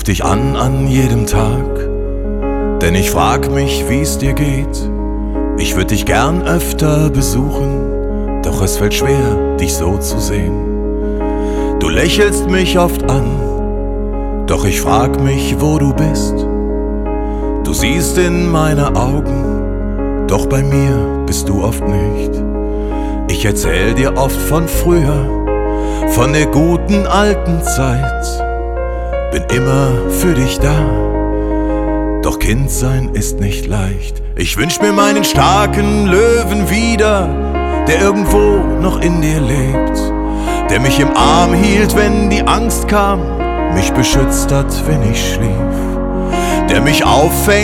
dich an jedem Tag, denn ich frag mich, wie's dir geht. Ich würd dich gern öfter besuchen, doch es fällt schwer, dich so zu sehen. Du lächelst mich oft an, doch ich frag mich, wo du bist. Du siehst in meine Augen, doch bei mir bist du oft nicht. Ich erzähl dir oft von früher, von der guten alten Zeit. Bin immer für dich da, doch Kindsein ist nicht leicht. Ich wünsch mir meinen starken Löwen wieder, der irgendwo noch in dir lebt, der mich im Arm hielt, wenn die Angst kam, mich beschützt hat, wenn ich schlief, der mich auffängt,